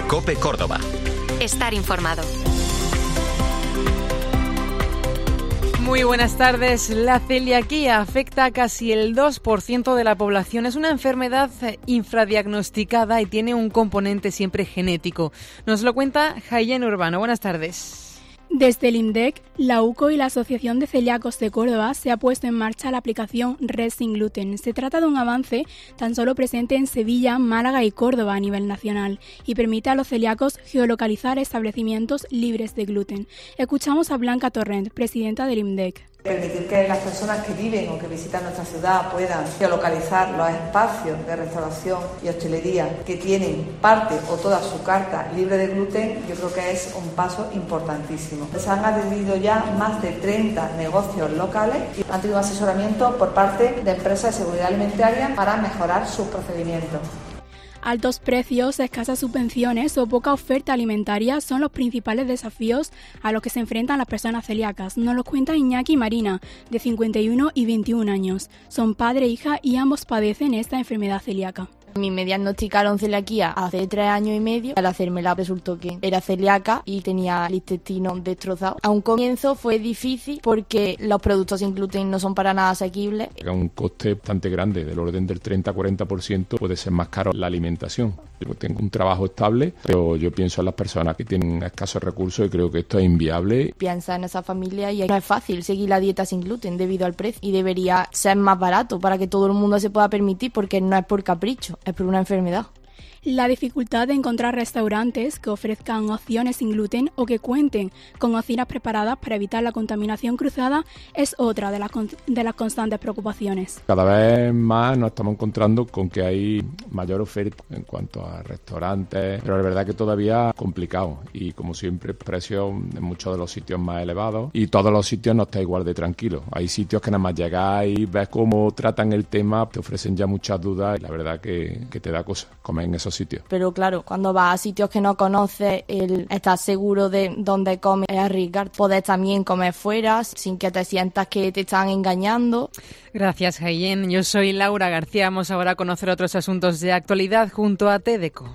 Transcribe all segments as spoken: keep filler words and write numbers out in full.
COPE Córdoba. Estar informado. Muy buenas tardes. La celiaquía afecta a casi el dos por ciento de la población. Es una enfermedad infradiagnosticada y tiene un componente siempre genético. Nos lo cuenta Jayen Urbano. Buenas tardes. Desde el INDEC, la U C O y la Asociación de Celíacos de Córdoba se ha puesto en marcha la aplicación Red Sin Gluten. Se trata de un avance tan solo presente en Sevilla, Málaga y Córdoba a nivel nacional y permite a los celíacos geolocalizar establecimientos libres de gluten. Escuchamos a Blanca Torrent, presidenta del INDEC. Permitir que las personas que viven o que visitan nuestra ciudad puedan geolocalizar los espacios de restauración y hostelería que tienen parte o toda su carta libre de gluten, yo creo que es un paso importantísimo. Se han adherido ya más de treinta negocios locales y han tenido asesoramiento por parte de empresas de seguridad alimentaria para mejorar sus procedimientos. Altos precios, escasas subvenciones o poca oferta alimentaria son los principales desafíos a los que se enfrentan las personas celíacas. Nos lo cuenta Iñaki y Marina, de cincuenta y uno y veintiún años. Son padre e hija y ambos padecen esta enfermedad celíaca. A mí me diagnosticaron celiaquía hace tres años y medio. Al hacérmela resultó que era celíaca y tenía el intestino destrozado. A un comienzo fue difícil porque los productos sin gluten no son para nada asequibles. A un coste bastante grande, del orden del treinta a cuarenta por ciento, puede ser más caro la alimentación. Yo tengo un trabajo estable, pero yo pienso en las personas que tienen escasos recursos y creo que esto es inviable. Piensa en esa familia y no es fácil seguir la dieta sin gluten debido al precio y debería ser más barato para que todo el mundo se pueda permitir porque no es por capricho, es por una enfermedad. La dificultad de encontrar restaurantes que ofrezcan opciones sin gluten o que cuenten con cocinas preparadas para evitar la contaminación cruzada es otra de las, con- de las constantes preocupaciones. Cada vez más nos estamos encontrando con que hay mayor oferta en cuanto a restaurantes, pero la verdad que todavía es complicado y como siempre precios en muchos de los sitios más elevados y todos los sitios no está igual de tranquilo. Hay sitios que nada más llegáis y ves cómo tratan el tema, te ofrecen ya muchas dudas y la verdad que, que te da cosa comer en esos sitios. Pero claro, cuando vas a sitios que no conoces, el estar seguro de dónde comes es arriesgar. Poder también comer fuera sin que te sientas que te están engañando. Gracias, Jayen. Yo soy Laura García. Vamos ahora a conocer otros asuntos de actualidad junto a TEDeco.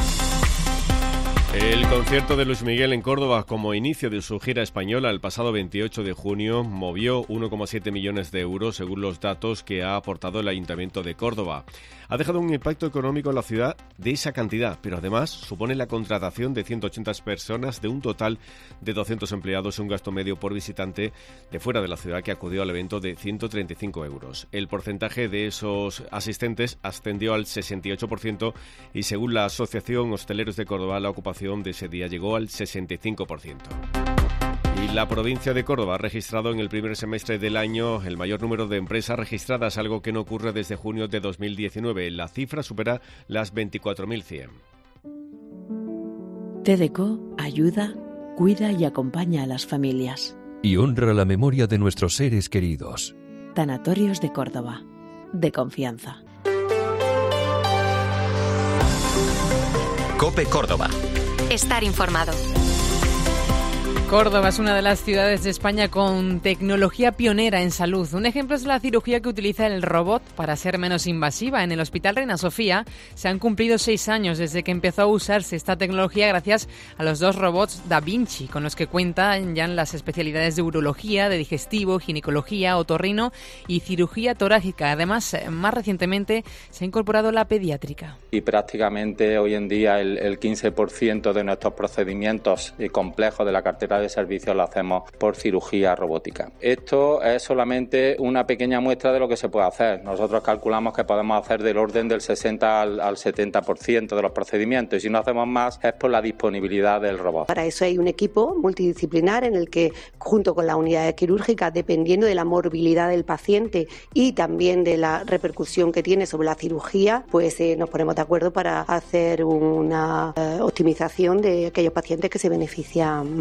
El concierto de Luis Miguel en Córdoba como inicio de su gira española el pasado veintiocho de junio movió uno coma siete millones de euros según los datos que ha aportado el Ayuntamiento de Córdoba. Ha dejado un impacto económico en la ciudad de esa cantidad, pero además supone la contratación de ciento ochenta personas de un total de doscientos empleados y un gasto medio por visitante de fuera de la ciudad que acudió al evento de ciento treinta y cinco euros. El porcentaje de esos asistentes ascendió al sesenta y ocho por ciento y según la Asociación Hosteleros de Córdoba la ocupación de ese día llegó al sesenta y cinco por ciento. Y la provincia de Córdoba ha registrado en el primer semestre del año el mayor número de empresas registradas, algo que no ocurre desde junio de dos mil diecinueve. La cifra supera las veinticuatro mil cien. TEDeco ayuda, cuida y acompaña a las familias. Y honra la memoria de nuestros seres queridos. Tanatorios de Córdoba, de confianza. COPE Córdoba. Estar informado. Córdoba es una de las ciudades de España con tecnología pionera en salud. Un ejemplo es la cirugía que utiliza el robot para ser menos invasiva. En el Hospital Reina Sofía se han cumplido seis años desde que empezó a usarse esta tecnología gracias a los dos robots Da Vinci, con los que cuentan ya en las especialidades de urología, de digestivo, ginecología, otorrino y cirugía torácica. Además, más recientemente se ha incorporado la pediátrica. Y prácticamente hoy en día el, el quince por ciento de nuestros procedimientos complejos de la cartera de servicios lo hacemos por cirugía robótica. Esto es solamente una pequeña muestra de lo que se puede hacer. Nosotros calculamos que podemos hacer del orden del sesenta al, al setenta por ciento de los procedimientos y si no hacemos más es por la disponibilidad del robot. Para eso hay un equipo multidisciplinar en el que junto con las unidades quirúrgicas, dependiendo de la morbilidad del paciente y también de la repercusión que tiene sobre la cirugía, pues eh, nos ponemos de acuerdo para hacer una eh, optimización de aquellos pacientes que se benefician más de la técnica.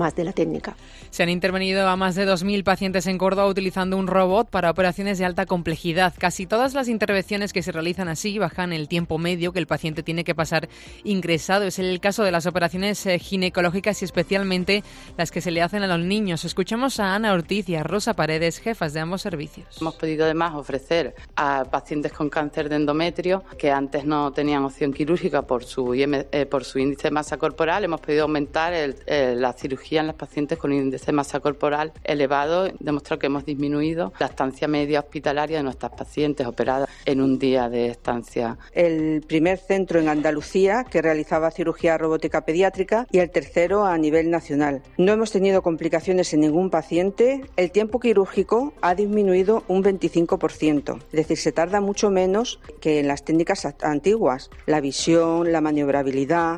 técnica. Se han intervenido a más de dos mil pacientes en Córdoba utilizando un robot para operaciones de alta complejidad. Casi todas las intervenciones que se realizan así bajan el tiempo medio que el paciente tiene que pasar ingresado. Es el caso de las operaciones ginecológicas y especialmente las que se le hacen a los niños. Escuchamos a Ana Ortiz y a Rosa Paredes, jefas de ambos servicios. Hemos podido además ofrecer a pacientes con cáncer de endometrio que antes no tenían opción quirúrgica por su, I M, eh, por su índice de masa corporal. Hemos podido aumentar el, eh, la cirugía en los pacientes con índice de masa corporal elevado, demostrado que hemos disminuido la estancia media hospitalaria de nuestras pacientes operadas en un día de estancia. El primer centro en Andalucía que realizaba cirugía robótica pediátrica y el tercero a nivel nacional. No hemos tenido complicaciones en ningún paciente. El tiempo quirúrgico ha disminuido un veinticinco por ciento, es decir, se tarda mucho menos que en las técnicas antiguas. La visión, la maniobrabilidad.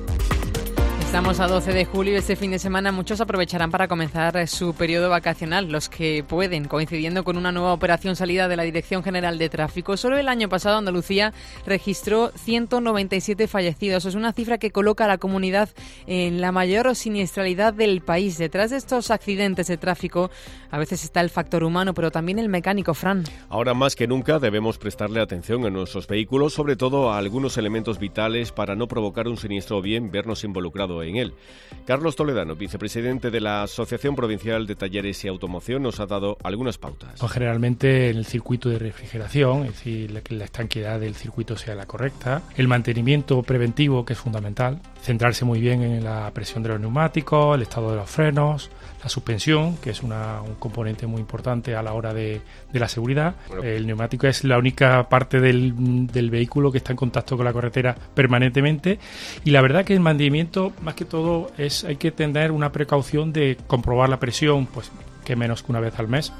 Estamos a doce de julio y este fin de semana muchos aprovecharán para comenzar su periodo vacacional, los que pueden, coincidiendo con una nueva operación salida de la Dirección General de Tráfico. Solo el año pasado Andalucía registró ciento noventa y siete fallecidos. Es una cifra que coloca a la comunidad en la mayor siniestralidad del país. Detrás de estos accidentes de tráfico a veces está el factor humano, pero también el mecánico, Fran. Ahora más que nunca debemos prestarle atención a nuestros vehículos, sobre todo a algunos elementos vitales para no provocar un siniestro o bien vernos involucrados en él. Carlos Toledano, vicepresidente de la Asociación Provincial de Talleres y Automoción, nos ha dado algunas pautas. Pues generalmente en el circuito de refrigeración, es decir, que la estanqueidad del circuito sea la correcta, el mantenimiento preventivo, que es fundamental, centrarse muy bien en la presión de los neumáticos, el estado de los frenos, la suspensión, que es una, un componente muy importante a la hora de, de la seguridad. Bueno. El neumático es la única parte del, del vehículo que está en contacto con la carretera permanentemente, y la verdad que el mantenimiento, más que todo, es hay que tener una precaución de comprobar la presión, pues que menos que una vez al mes.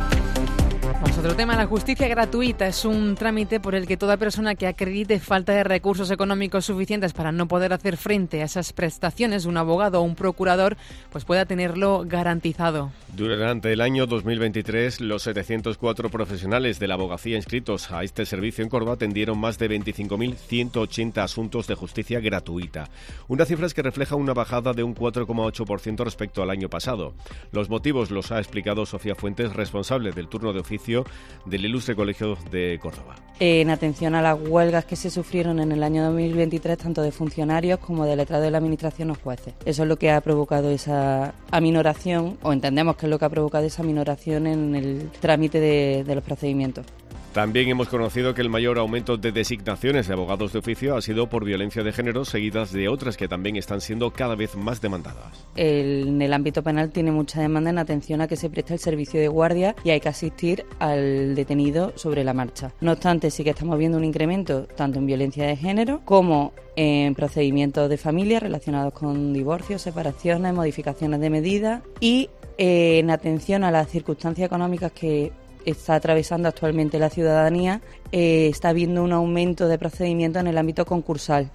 Vamos a otro tema. La justicia gratuita es un trámite por el que toda persona que acredite falta de recursos económicos suficientes para no poder hacer frente a esas prestaciones, un abogado o un procurador, pues pueda tenerlo garantizado. Durante el año dos mil veintitrés, los setecientos cuatro profesionales de la abogacía inscritos a este servicio en Córdoba atendieron más de veinticinco mil ciento ochenta asuntos de justicia gratuita. Una cifra que refleja una bajada de un cuatro coma ocho por ciento respecto al año pasado. Los motivos los ha explicado Sofía Fuentes, responsable del turno de oficio del Ilustre Colegio de Córdoba. En atención a las huelgas que se sufrieron en el año dos mil veintitrés, tanto de funcionarios como de letrados de la Administración o jueces. Eso es lo que ha provocado esa aminoración, o entendemos que es lo que ha provocado esa aminoración en el trámite de, de los procedimientos. También hemos conocido que el mayor aumento de designaciones de abogados de oficio ha sido por violencia de género, seguidas de otras que también están siendo cada vez más demandadas. El, en el ámbito penal tiene mucha demanda en atención a que se preste el servicio de guardia y hay que asistir al detenido sobre la marcha. No obstante, sí que estamos viendo un incremento tanto en violencia de género como en procedimientos de familia relacionados con divorcios, separaciones, modificaciones de medidas y eh, en atención a las circunstancias económicas que está atravesando actualmente la ciudadanía, eh, está habiendo un aumento de procedimientos en el ámbito concursal.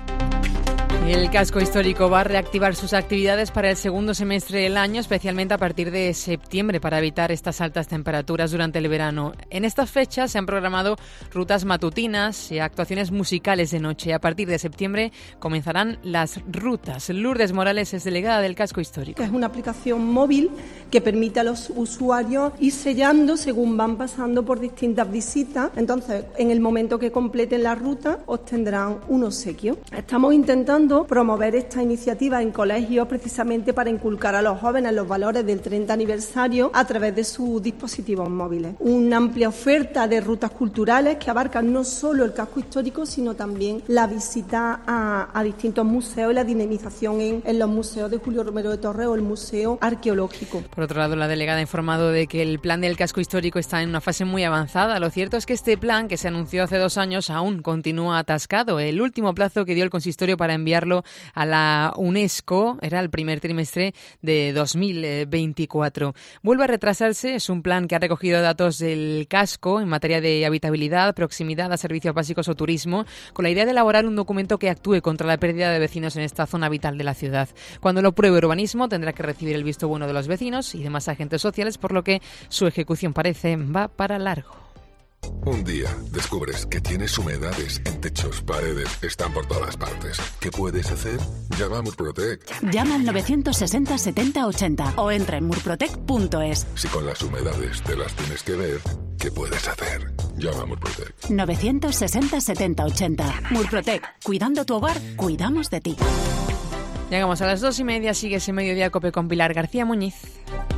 El casco histórico va a reactivar sus actividades para el segundo semestre del año, especialmente a partir de septiembre, para evitar estas altas temperaturas durante el verano. En estas fechas se han programado rutas matutinas y actuaciones musicales de noche. A partir de septiembre comenzarán las rutas. Lourdes Morales es delegada del casco histórico. Es una aplicación móvil que permite a los usuarios ir sellando según van pasando por distintas visitas. Entonces, en el momento que completen la ruta, obtendrán un obsequio. Estamos intentando promover esta iniciativa en colegios precisamente para inculcar a los jóvenes los valores del treinta aniversario a través de sus dispositivos móviles. Una amplia oferta de rutas culturales que abarcan no solo el casco histórico, sino también la visita a, a distintos museos y la dinamización en, en los museos de Julio Romero de Torres o el Museo Arqueológico. Por otro lado, la delegada ha informado de que el plan del casco histórico está en una fase muy avanzada. Lo cierto es que este plan, que se anunció hace dos años, aún continúa atascado. El último plazo que dio el consistorio para enviarlo a la UNESCO era el primer trimestre de dos mil veinticuatro. Vuelve a retrasarse. Es un plan que ha recogido datos del casco en materia de habitabilidad, proximidad a servicios básicos o turismo, con la idea de elaborar un documento que actúe contra la pérdida de vecinos en esta zona vital de la ciudad. Cuando lo pruebe urbanismo, tendrá que recibir el visto bueno de los vecinos y demás agentes sociales, por lo que su ejecución parece va para largo. Un día descubres que tienes humedades en techos, paredes, están por todas partes. ¿Qué puedes hacer? Llama a Murprotec. Llama al novecientos sesenta setenta ochenta o entra en murprotec punto es. Si con las humedades te las tienes que ver, ¿qué puedes hacer? Llama a Murprotec. novecientos sesenta setenta ochenta. Murprotec. Cuidando tu hogar, cuidamos de ti. Llegamos a las dos y media. Sigue ese Mediodía Cope con Pilar García Muñiz.